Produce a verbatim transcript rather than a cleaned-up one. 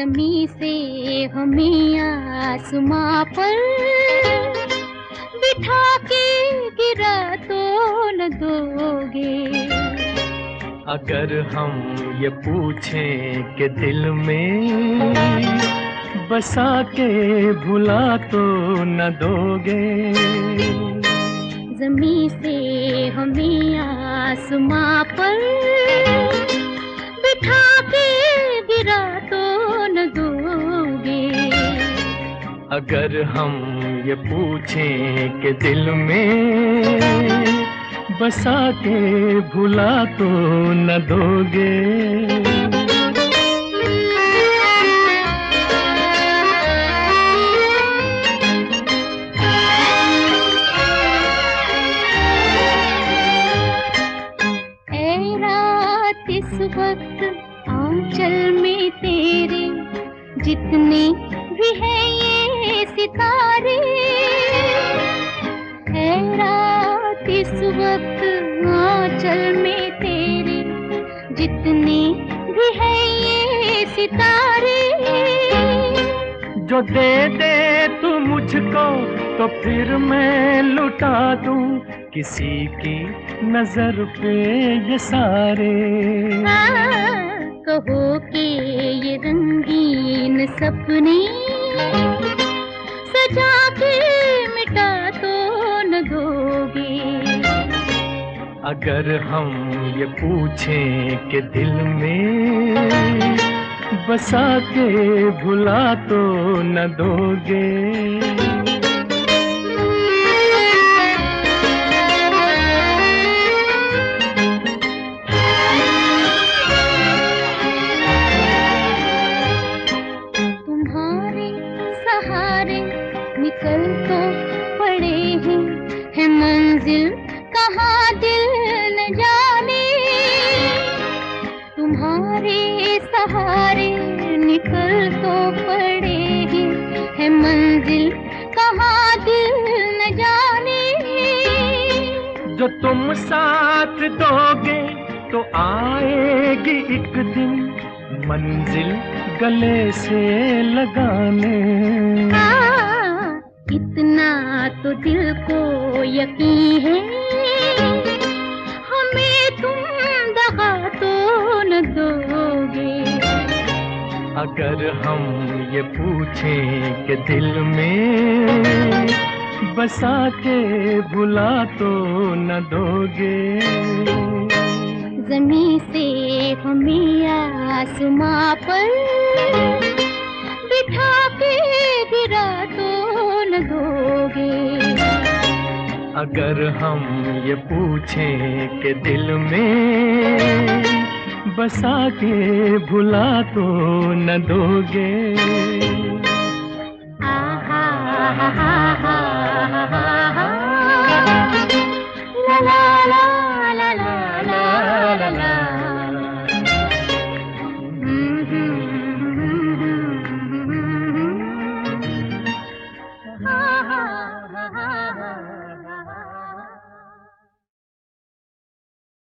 ज़मीं से हमें आसमां पर बिठा के गिरा तो न दोगे। अगर हम ये पूछें कि दिल में बसा के भुला तो न दोगे। ज़मीं से हमें आसमां पर बिठा के गिरा तो न दोगे। अगर हम ये पूछें कि दिल में बसा के भुला तो न दोगे। इस वक्त आंचल में तेरे जितने भी हैं ये सितारे, है रात इस वक्त आंचल में तेरे जितने भी हैं ये सितारे। जो दे दे तू मुझको तो फिर मैं लुटा दूं किसी की नजर पे ये सारे। कहो कि ये रंगीन सपने सजा के मिटा तो न दोगे। अगर हम ये पूछें कि दिल में बसा के भुला तो न दोगे। निकल तो पड़े हैं, है मंजिल कहाँ दिल न जाने। तुम्हारे सहारे निकल तो पड़े हैं, है मंजिल कहाँ दिल न जाने। जो तुम साथ दोगे तो आएगी एक दिन मंजिल गले से लगाने। इतना तो दिल को यकीन है, हमें तुम दगा तो न दोगे। अगर हम ये पूछें कि दिल में बसा के भुला तो न दोगे। ज़मीं से हमें आसमां पर बिठा के गिरा तो न दोगे। अगर हम ये पूछें कि दिल में बसा के भुला तो न दोगे। आहा हा हा हा हा हा।